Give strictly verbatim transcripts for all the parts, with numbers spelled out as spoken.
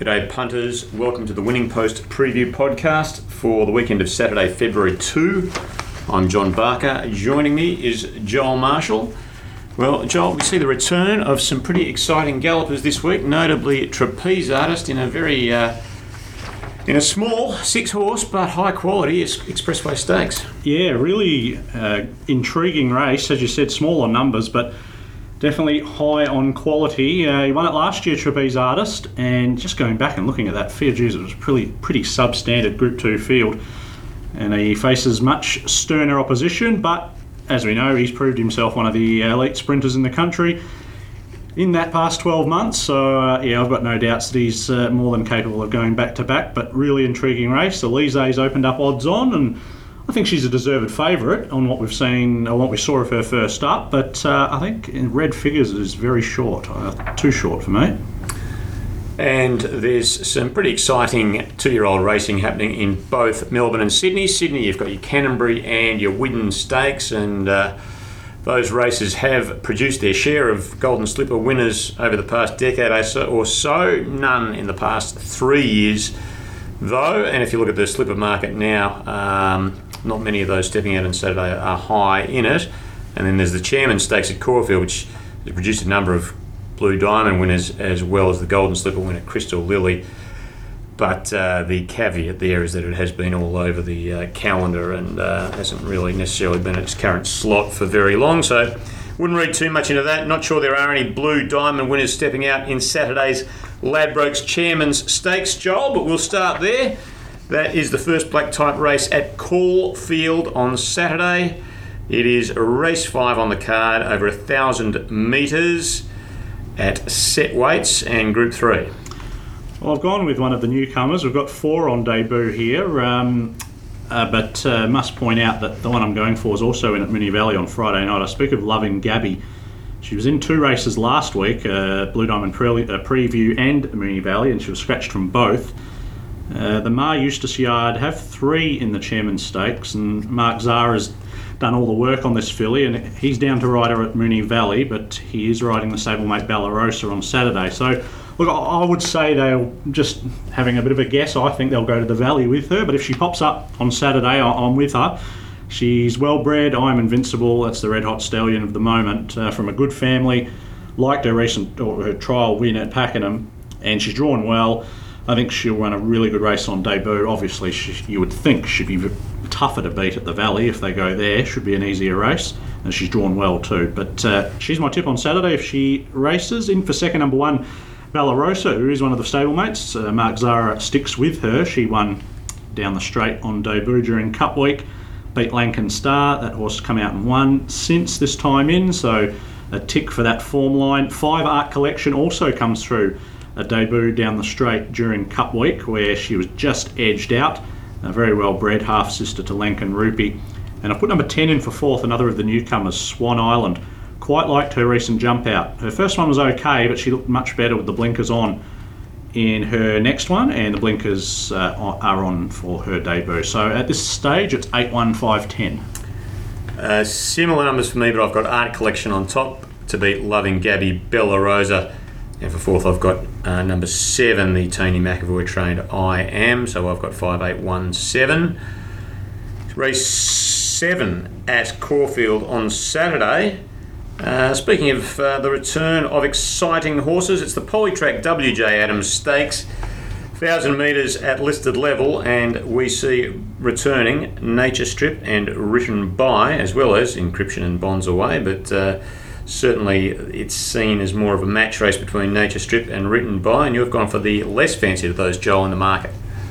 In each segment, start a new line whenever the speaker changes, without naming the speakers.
G'day punters, welcome to the Winning Post preview podcast for the weekend of Saturday, February second. I'm John Barker. Joining me is Joel Marshall. Well, Joel, we see the return of some pretty exciting gallopers this week, notably Trapeze Artist in a very, uh, in a small six-horse but high-quality Expressway Stakes.
Yeah, really uh, intriguing race, as you said, small on numbers, but definitely high on quality. Uh, he won it last year, Trapeze Artist, and just going back and looking at that field, geez, it was pretty pretty substandard Group two field, and he faces much sterner opposition, but as we know, he's proved himself one of the elite sprinters in the country in that past twelve months, so uh, yeah, I've got no doubts that he's uh, more than capable of going back-to-back, but really intriguing race. Elise's opened up odds on, and I think she's a deserved favourite on what we've seen, or what we saw of her first up, but uh, I think in red figures is very short, uh, too short for me.
And there's some pretty exciting two-year-old racing happening in both Melbourne and Sydney. Sydney, you've got your Canterbury and your Widden Stakes, and uh, those races have produced their share of Golden Slipper winners over the past decade or so. None in the past three years, though, and if you look at the slipper market now, um, not many of those stepping out on Saturday are high in it. And then there's the Chairman Stakes at Caulfield, which has produced a number of Blue Diamond winners as well as the Golden Slipper winner Crystal Lily. But uh, the caveat there is that it has been all over the uh, calendar and uh, hasn't really necessarily been at its current slot for very long. So wouldn't read too much into that. Not sure there are any Blue Diamond winners stepping out in Saturday's Ladbrokes Chairman's Stakes, Joel, but we'll start there. That is the first black type race at Caulfield on Saturday. It is race five on the card, over a thousand metres at set weights, and Group three.
Well, I've gone with one of the newcomers. We've got four on debut here, um, uh, but uh, must point out that the one I'm going for is also in at Moonee Valley on Friday night. I speak of Loving Gabby. She was in two races last week, uh, Blue Diamond pre- uh, Preview and Moonee Valley, and she was scratched from both. Uh, the Mar Eustace Yard have three in the Chairman's Stakes, and Mark Zahra's done all the work on this filly, and he's down to ride her at Moonee Valley, but he is riding the stablemate Ballarosa on Saturday. So, look, I would say they'll, just having a bit of a guess, I think they'll go to the Valley with her, but if she pops up on Saturday, I'm with her. She's well bred, I'm Invincible, that's the red hot stallion of the moment, uh, from a good family, liked her recent, or her trial win at Pakenham, and she's drawn well. I think she'll run a really good race on debut. Obviously, she, you would think she'd be tougher to beat at the Valley if they go there. Should be an easier race, and she's drawn well too. But uh, she's my tip on Saturday if she races. In for second, number one, Ballarosa, who is one of the stablemates. Uh, Mark Zahra sticks with her. She won down the straight on debut during Cup Week. Beat Lankan Star. That horse has come out and won since this time in, so a tick for that form line. Five Art Collection also comes through a debut down the straight during Cup Week, where she was just edged out. A very well bred half sister to Lankan Rupee. And I put number ten in for fourth, another of the newcomers, Swan Island. Quite liked her recent jump out. Her first one was okay, but she looked much better with the blinkers on in her next one, and the blinkers uh, are on for her debut. So at this stage, it's eight one five ten.
Uh, similar numbers for me, but I've got Art Collection on top to beat Loving Gabby, Ballarosa. And for fourth, I've got uh, number seven, the Tony McAvoy trained I Am. So I've got five eight one seven. Race seven at Caulfield on Saturday. Uh, speaking of uh, the return of exciting horses, it's the Polytrack W J Adams Stakes. one thousand metres at listed level, and we see returning Nature Strip and Written By, as well as Encryption and Bonds Away, but uh, certainly it's seen as more of a match race between Nature Strip and Written By, and you've gone for the less fancied of those, Joel, in the market.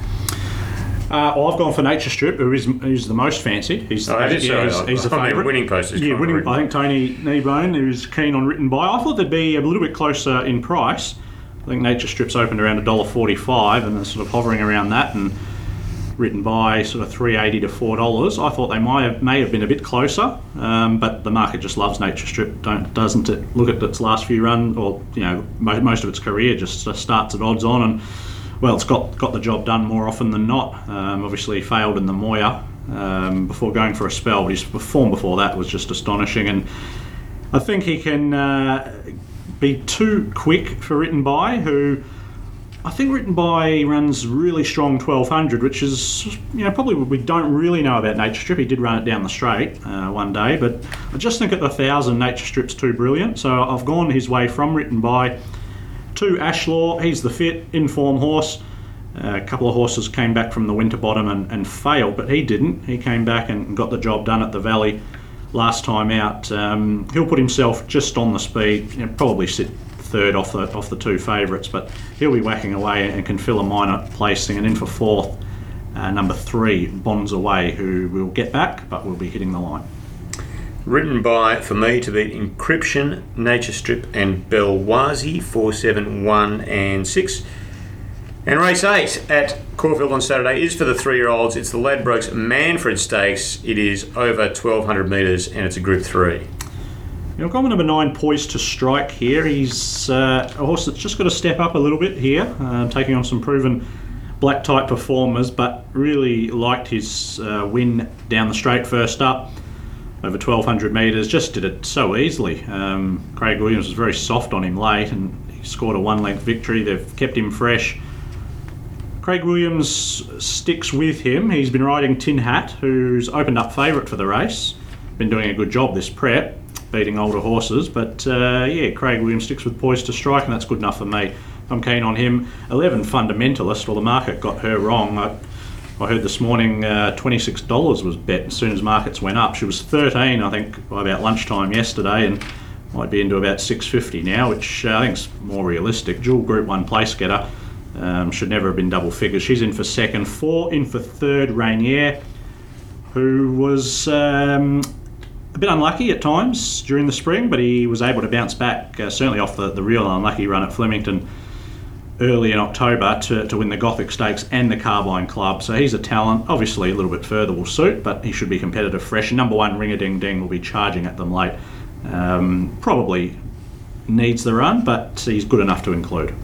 Uh, well, I've gone for Nature Strip, who is, who's the most fancied. He's,
oh,
the,
is,
yeah, he's, he's the
I mean,
favourite.
Winning Post is
yeah, winning, I think Tony Kneebone, who's keen on Written By. I thought they'd be a little bit closer in price. I think Nature Strip's opened around one dollar forty-five, and they're sort of hovering around that, and Written By sort of three eighty to four dollars. I thought they might have, may have been a bit closer, um, but the market just loves Nature Strip, don't, doesn't it? Look at its last few runs, or you know, most, most of its career just uh, starts at odds on, and well, it's got got the job done more often than not. Um, obviously failed in the Moya um, before going for a spell, but his form before that was just astonishing, and I think he can uh, be too quick for Written By, who I think Written By runs really strong twelve hundred, which is, you know, probably what we don't really know about Nature Strip. He did run it down the straight uh, one day, but I just think at the one thousand, Nature Strip's too brilliant. So I've gone his way from Written By to Ashlaw. He's the fit, in-form horse. Uh, a couple of horses came back from the Winterbottom and, and failed, but he didn't. He came back and got the job done at the Valley last time out. Um, he'll put himself just on the speed, you know, probably sit third off the off the two favourites, but he'll be whacking away and can fill a minor placing. And in for fourth, uh, number three, Bonds Away, who will get back but will be hitting the line.
Written By, for me, to beat Encryption, Nature Strip and Belwazi, four, seven, one and six. And race eight at Caulfield on Saturday is for the three-year-olds. It's the Ladbrokes Manfred Stakes. It is over twelve hundred metres and it's a Group three.
You've got number nine, Poised to Strike here. He's uh, a horse that's just got to step up a little bit here, uh, taking on some proven black type performers, but really liked his uh, win down the straight first up over twelve hundred metres. Just did it so easily. Um, Craig Williams was very soft on him late and he scored a one-length victory. They've kept him fresh. Craig Williams sticks with him. He's been riding Tin Hat, who's opened up favourite for the race. Been doing a good job this prep, beating older horses, but uh, yeah, Craig Williams sticks with Poised to Strike, and that's good enough for me. I'm keen on him. eleven, Fundamentalist. Well, the market got her wrong. I, I heard this morning uh, twenty-six dollars was bet as soon as markets went up. She was thirteen, I think, by about lunchtime yesterday, and might be into about six fifty now, which uh, I think is more realistic. Dual Group one place getter. Um, should never have been double figures. She's in for second. Four in for third, Rainier, who was um, a bit unlucky at times during the spring, but he was able to bounce back, uh, certainly off the, the real unlucky run at Flemington early in October to, to win the Gothic Stakes and the Carbine Club. So he's a talent. Obviously a little bit further will suit, but he should be competitive fresh. And number one, Ring a Ding Ding, will be charging at them late. Um, probably needs the run, but he's good enough to include.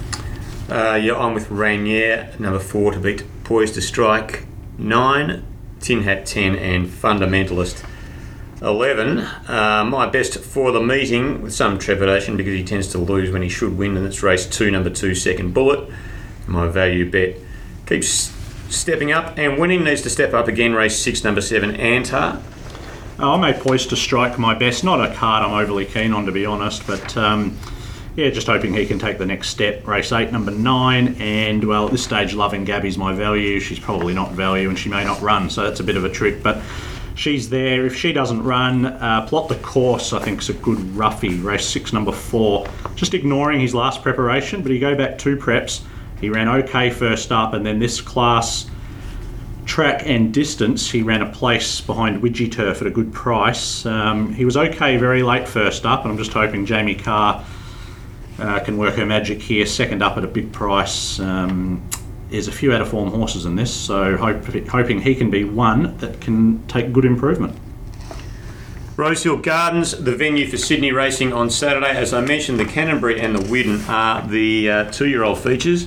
Uh, you're on with Rainier, number four, to beat Poised to Strike, nine, Tin Hat ten and Fundamentalist eleven. Uh, my best for the meeting, with some trepidation because he tends to lose when he should win, and it's race two, number two, Second Bullet. My value bet keeps stepping up and winning, needs to step up again, race six, number seven, Antar.
Oh, I made Poised to Strike my best. Not a card I'm overly keen on, to be honest, but um, yeah, just hoping he can take the next step. Race eight, number nine, and well, at this stage, Loving Gabby's my value. She's probably not value, and she may not run, so that's a bit of a trick. But she's there. If she doesn't run, uh, Plot the Course, I think, is a good roughie. Race six, number four. Just ignoring his last preparation, but you go back two preps. He ran okay first up, and then this class, track and distance, he ran a place behind Widgie Turf at a good price. Um, he was okay very late first up, and I'm just hoping Jamie Carr Uh, can work her magic here. Second up at a big price. Um, there's a few out of form horses in this, so hope, hoping he can be one that can take good improvement.
Rosehill Gardens, the venue for Sydney racing on Saturday. As I mentioned, the Canterbury and the Widden are the uh, two-year-old features,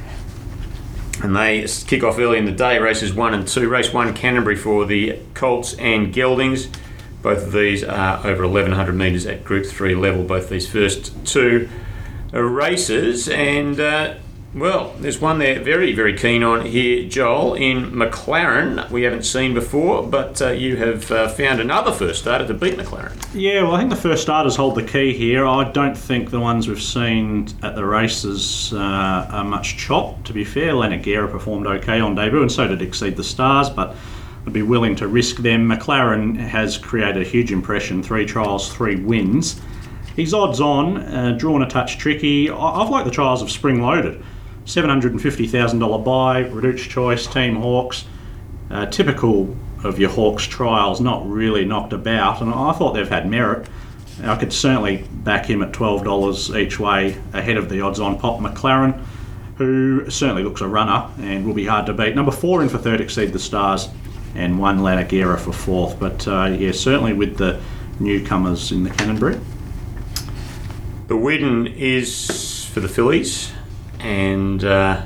and they kick off early in the day, races one and two. Race one, Canterbury, for the Colts and Geldings. Both of these are over eleven hundred metres at Group three level, both these first two races. And uh, well, there's one they're very very keen on here, Joel, in McLaren. We haven't seen before, but uh, you have uh, found another first starter to beat McLaren.
Yeah, well, I think the first starters hold the key here. I don't think the ones we've seen at the races uh, are much chop, to be fair. Lana Guerra performed okay on debut, and so did Exceed the Stars, but I'd be willing to risk them. McLaren has created a huge impression. Three trials, three wins. He's odds on, uh, drawn a touch tricky. I- I've liked the trials of Spring Loaded. seven hundred fifty thousand dollars buy, Reduced Choice, Team Hawks. Uh, typical of your Hawks trials, not really knocked about, and I thought they've had merit. I could certainly back him at twelve dollars each way ahead of the odds on Pop McLaren, who certainly looks a runner and will be hard to beat. Number four in for third, Exceed the Stars, and one Lana Guerra for fourth. But uh, yeah, certainly with the newcomers in the Canterbury.
The Widden is for the fillies, and uh,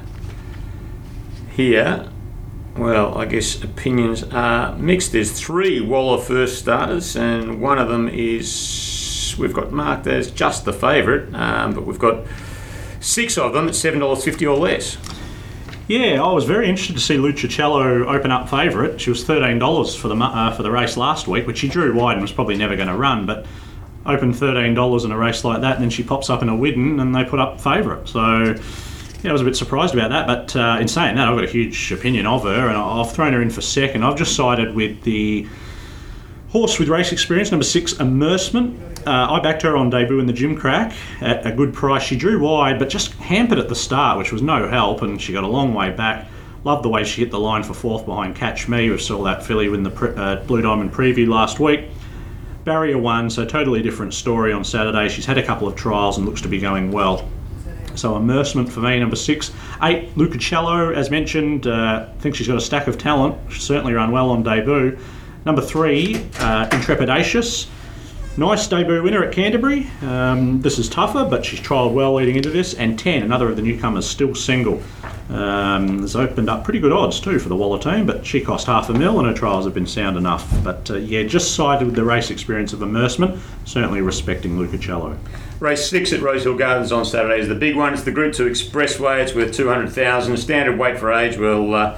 here, well, I guess opinions are mixed. There's three Waller first starters, and one of them is, we've got marked as just the favourite, um, but we've got six of them at seven dollars fifty or less.
Yeah, I was very interested to see Lucicello open up favourite. She was thirteen dollars for the uh, for the race last week, which she drew wide and was probably never going to run, but opened thirteen dollars in a race like that, and then she pops up in a Widden and they put up favourite. So yeah, I was a bit surprised about that, but uh, in saying that, I've got a huge opinion of her, and I've thrown her in for second. I've just sided with the horse with race experience, number six, Immersement. Uh, I backed her on debut in the Gimcrack at a good price. She drew wide, but just hampered at the start, which was no help, and she got a long way back. Loved the way she hit the line for fourth behind Catch Me. We saw that filly win the pre- uh, Blue Diamond preview last week. Barrier one, so totally different story on Saturday. She's had a couple of trials and looks to be going well. So Immersement for me, number six. Eight, Lucicello, as mentioned. Uh, I think she's got a stack of talent. She's certainly run well on debut. Number three, uh, Intrepidacious. Nice debut winner at Canterbury. Um, this is tougher, but she's trialled well leading into this. And ten, another of the newcomers, Still Single. Um, has opened up pretty good odds too for the Waller team, but she cost half a mil and her trials have been sound enough. But uh, yeah, just sided with the race experience of Immersement, certainly respecting Lucicello.
Race six at Rosehill Gardens on Saturday is the big one. It's the Group two Expressway. It's worth two hundred thousand dollars. Standard weight for age will... Uh,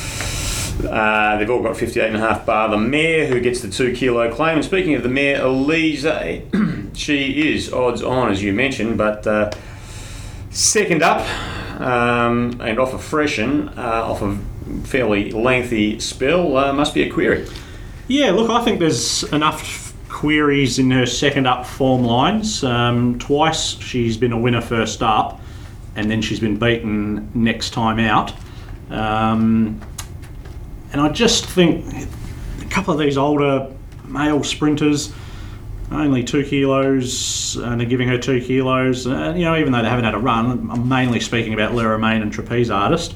Uh, they've all got fifty-eight and a half bar. The mare who gets the two kilo claim. And speaking of the mare, Elise, she is odds on, as you mentioned, but uh, second up um, and off a freshen, uh, off a fairly lengthy spell, uh, must be a query.
Yeah, look, I think there's enough queries in her second up form lines. Um, twice she's been a winner first up, and then she's been beaten next time out. Um, And I just think a couple of these older male sprinters, only two kilos, and they're giving her two kilos. And, you know, even though they haven't had a run, I'm mainly speaking about Lera Main and Trapeze Artist.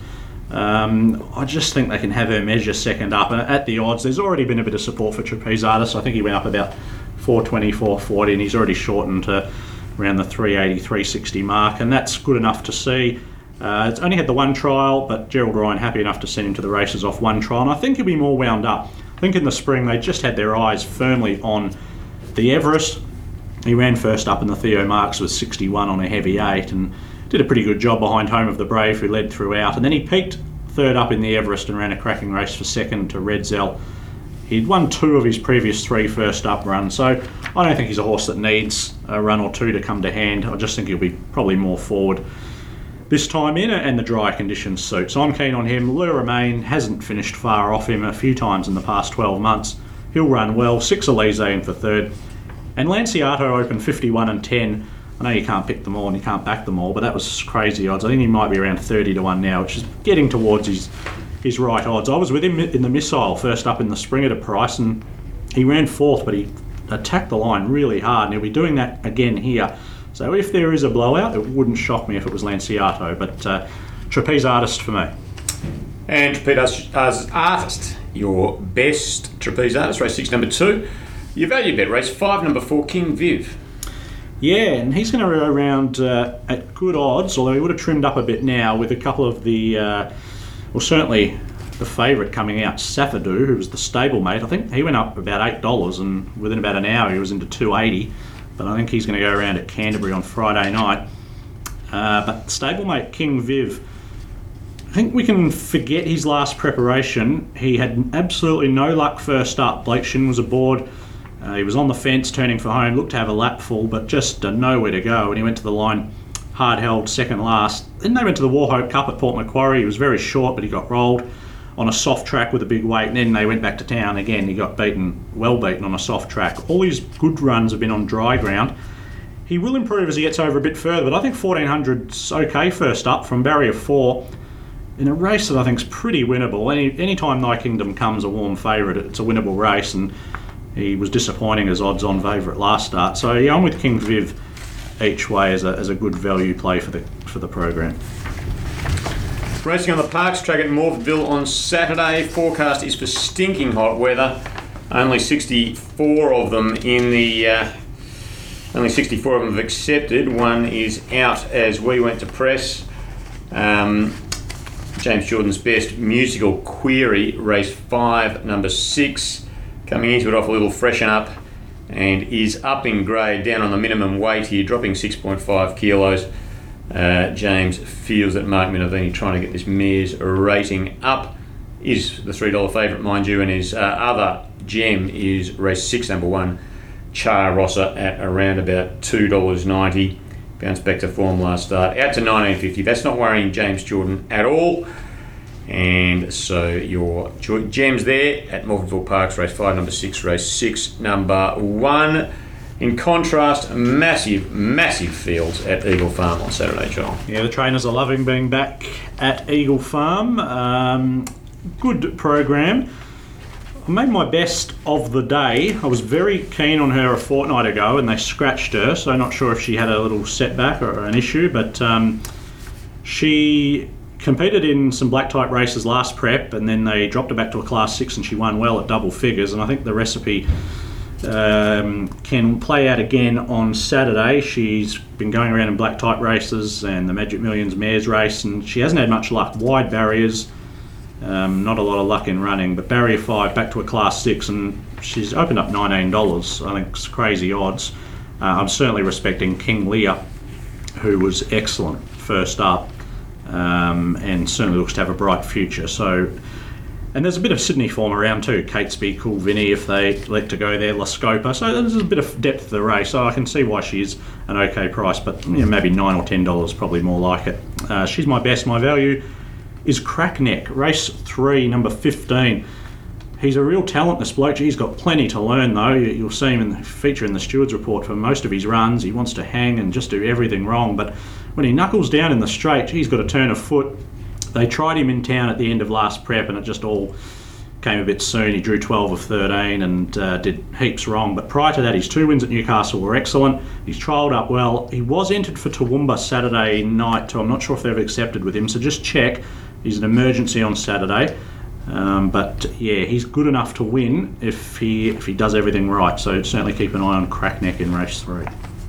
Um, I just think they can have her measure second up. And at the odds, there's already been a bit of support for Trapeze Artist. I think he went up about four twenty, four forty, and he's already shortened to around the three eighty, three sixty mark, and that's good enough to see. Uh, it's only had the one trial, but Gerald Ryan happy enough to send him to the races off one trial, and I think he'll be more wound up. I think in the spring they just had their eyes firmly on the Everest. He ran first up in the Theo Marks with sixty-one on a heavy eight and did a pretty good job behind Home of the Brave, who led throughout, and then he peaked third up in the Everest and ran a cracking race for second to Red Zell. He'd won two of his previous three first up runs, so I don't think he's a horse that needs a run or two to come to hand. I just think he'll be probably more forward this time in, and the dry conditions suit. So I'm keen on him. Lera Main hasn't finished far off him a few times in the past twelve months. He'll run well. Six Elise in for third. And Lanciato opened fifty-one and ten. I know you can't pick them all and you can't back them all, but that was crazy odds. I think he might be around thirty to one now, which is getting towards his, his right odds. I was with him in the Missile first up in the spring at a price, and he ran fourth, but he attacked the line really hard, and he'll be doing that again here. So if there is a blowout, it wouldn't shock me if it was Lanciato, but uh, Trapeze Artist for me.
And Trapeze Artist, your best Trapeze Artist, race six, number two. Your value bet, race five, number four, King Viv.
Yeah, and he's going to go around uh, at good odds, although he would have trimmed up a bit now with a couple of the, uh, well, certainly the favourite coming out, Safadu, who was the stablemate. I think he went up about eight dollars, and within about an hour he was into two eighty. But I think he's going to go around at Canterbury on Friday night. Uh, but stablemate King Viv, I think we can forget his last preparation. He had absolutely no luck first up. Blake Shin was aboard. Uh, he was on the fence turning for home, looked to have a lap full, but just uh, nowhere to go. And he went to the line hard held second last. Then they went to the Warhope Cup at Port Macquarie. He was very short, but he got rolled on a soft track with a big weight, and then they went back to town again. He got beaten, well beaten on a soft track. All his good runs have been on dry ground. He will improve as he gets over a bit further, but I think fourteen hundred's okay first up from barrier four in a race that I think is pretty winnable. Any any time Thy Kingdom comes a warm favourite, it's a winnable race, and he was disappointing as odds on favourite last start. So yeah, I'm with King Viv each way as a as a good value play for the for the program.
Racing on the Parks track at Morpheville on Saturday. Forecast is for stinking hot weather. Only sixty-four of them in the. Uh, only sixty-four of them have accepted. One is out as we went to press. Um, James Jordan's best musical query, race five, number six, coming into it off a little freshen up, and is up in grade, down on the minimum weight here, dropping six point five kilos. Uh, James feels that Mark Minervini trying to get this mare's rating up is the three dollar favourite, mind you, and his uh, other gem is race six, number one, Char Rossa, at around about two dollars ninety. Bounced back to form last start, out to nineteen fifty. That's not worrying James Jordan at all. And so your gems there at Morphettville Parks, race five, number six, race six, number one. In contrast, massive, massive fields at Eagle Farm on Saturday, Joel.
Yeah, the trainers are loving being back at Eagle Farm. Um, good program. I made my best of the day. I was very keen on her a fortnight ago and they scratched her, so I'm not sure if she had a little setback or an issue, but um, she competed in some black type races last prep and then they dropped her back to a class six and she won well at double figures, and I think the recipe um, can play out again on Saturday. She's been going around in black type races and the Magic Millions Mares race, and she hasn't had much luck. Wide barriers, um, not a lot of luck in running, but barrier five back to a class six and she's opened up nineteen dollars. I think it's crazy odds. Uh, I'm certainly respecting King Lear, who was excellent first up. Um, and certainly looks to have a bright future. So, and there's a bit of Sydney form around too. Catesby, Cool Vinny, if they let to go there, La Scopa. So there's a bit of depth to the race. So I can see why she's an okay price, but you know, maybe nine or ten dollars probably more like it. Uh, she's my best. My value is Crackneck, race three, number fifteen. He's a real talent, this bloke. He's got plenty to learn though. You'll see him in the feature in the Stewards report for most of his runs. He wants to hang and just do everything wrong, but when he knuckles down in the straight, he's got a turn of foot. They tried him in town at the end of last prep and it just all came a bit soon. He drew twelve of thirteen and uh, did heaps wrong. But prior to that, his two wins at Newcastle were excellent. He's trialled up well. He was entered for Toowoomba Saturday night too. I'm not sure if they've accepted with him, so just check. He's an emergency on Saturday. Um, but yeah, he's good enough to win if he if he does everything right. So certainly keep an eye on Crackneck in race three.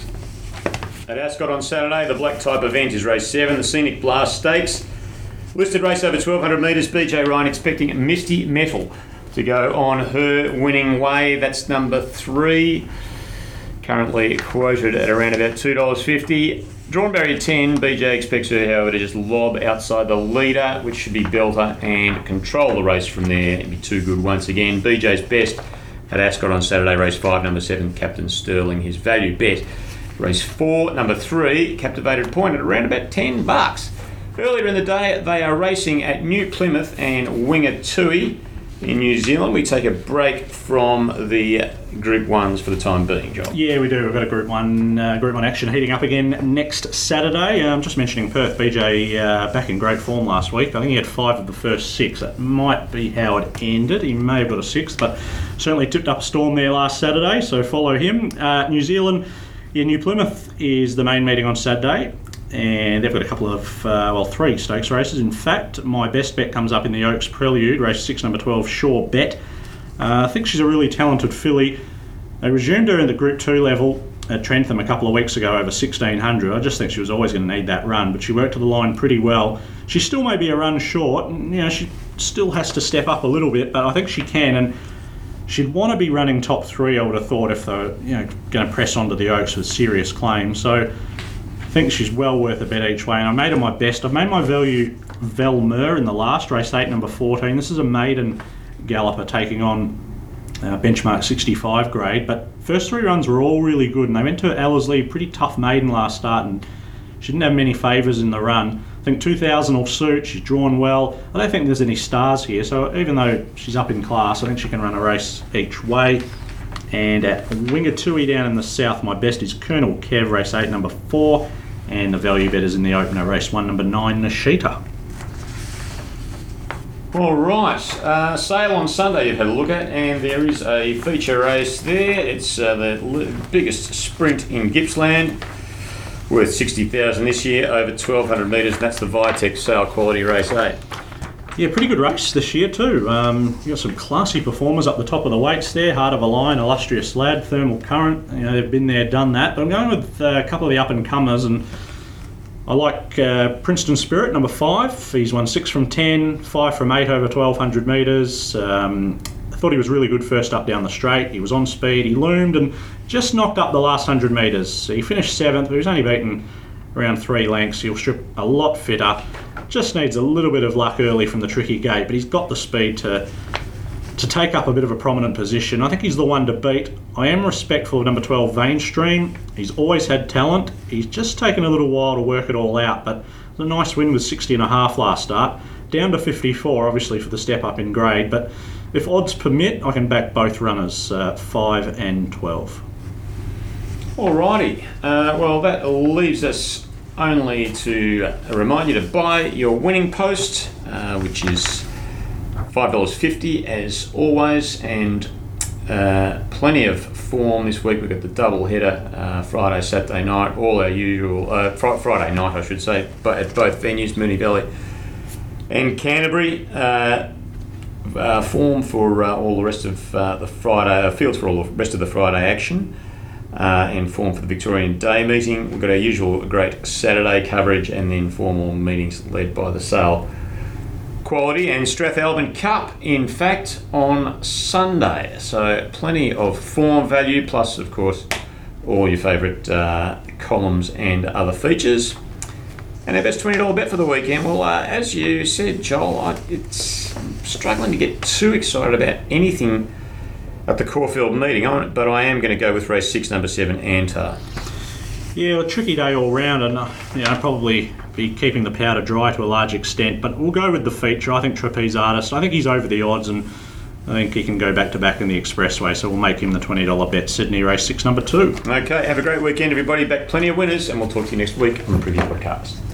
At Ascot on Saturday, the black type event is race seven, the Scenic Blast Stakes. Listed race over twelve hundred metres. B J Ryan expecting Misty Metal to go on her winning way. That's number three. Currently quoted at around about two dollars fifty. Drawn barrier ten, B J expects her, however, to just lob outside the leader, which should be Belter, and control the race from there. It'd be too good once again. B J's best at Ascot on Saturday, race five, number seven, Captain Sterling, his value bet. Race four, number three, Captivated Point at around about ten bucks. Earlier in the day, they are racing at New Plymouth and Wingatui in New Zealand. We take a break from the Group Ones for the time being, Joel.
Yeah, we do. We've got a Group One, uh, Group One action heating up again next Saturday. I'm um, just mentioning Perth. B J uh, back in great form last week. I think he had five of the first six. That might be how it ended. He may have got a sixth, but certainly tipped up a storm there last Saturday. So follow him. Uh, New Zealand. Yeah, New Plymouth is the main meeting on Saturday, and they've got a couple of, uh, well, three stakes races. In fact, my best bet comes up in the Oaks Prelude, race six, number twelve, Sure Bet. Uh, I think she's a really talented filly. They resumed her in the Group two level at Trentham a couple of weeks ago over sixteen hundred. I just think she was always going to need that run, but she worked to the line pretty well. She still may be a run short, and you know, she still has to step up a little bit, but I think she can, and she'd want to be running top three, I would have thought, if they're you know, going to press onto the Oaks with serious claims. So I think she's well worth a bet each way, and I made her my best. I've made my value Velmer in the last, race eight, number fourteen. This is a maiden galloper taking on uh, benchmark sixty-five grade, but first three runs were all really good, and they went to Ellerslie, pretty tough maiden last start, and she didn't have many favours in the run. I think two thousand will suit. She's drawn well. I don't think there's any stars here, so even though she's up in class, I think she can run a race each way. And at Wingatui down in the south, my best is Colonel Kev, race eight, number four, and the value bet is in the opener, race one, number nine, Nishita.
All right, uh, sale on Sunday you've had a look at, and there is a feature race there. It's uh, the l- biggest sprint in Gippsland. Worth sixty thousand dollars this year, over twelve hundred metres, and that's the Vitek Sale Quality Race eight.
Yeah, pretty good race this year too. Um, you've got some classy performers up the top of the weights there. Heart of a Lion, Illustrious Lad, Thermal Current. You know, they've been there, done that. But I'm going with uh, a couple of the up-and-comers, and I like uh, Princeton Spirit, number five. He's won six from ten, five from eight over twelve hundred metres. Um, I thought he was really good first up down the straight. He was on speed, he loomed, and just knocked up the last one hundred metres. He finished seventh, but he was only beaten around three lengths. He'll strip a lot fitter. Just needs a little bit of luck early from the tricky gate, but he's got the speed to to take up a bit of a prominent position. I think he's the one to beat. I am respectful of number twelve, Vainstream. He's always had talent. He's just taken a little while to work it all out, but it was a nice win with sixty and a half last start. Down to fifty-four, obviously, for the step up in grade, but if odds permit, I can back both runners, uh, five and twelve.
Alrighty, uh, well that leaves us only to remind you to buy your winning post, uh, which is five dollars fifty as always, and uh, plenty of form this week. We've got the double header, uh, Friday, Saturday night, all our usual, uh, fr- Friday night I should say, but at both venues, Moonee Valley and Canterbury. Uh, uh, form for uh, all the rest of uh, the Friday, uh, fields for all the rest of the Friday action. Uh, and form for the Victorian Day meeting. We've got our usual great Saturday coverage, and then formal meetings led by the Sale Quality and Strathalbyn Cup, in fact, on Sunday. So plenty of form value, plus of course all your favourite uh, columns and other features. And our best twenty dollars bet for the weekend. Well, uh, as you said, Joel, I, it's I'm struggling to get too excited about anything at the Caulfield meeting, but I am going to go with race six, number seven, Antar.
Yeah, a tricky day all round, and uh, you know, probably be keeping the powder dry to a large extent. But we'll go with the feature. I think Trapeze Artist. I think he's over the odds, and I think he can go back to back in the Expressway. So we'll make him the twenty dollars bet. Sydney race six, number two.
Okay, have a great weekend, everybody. Back plenty of winners, and we'll talk to you next week on the Preview Podcast.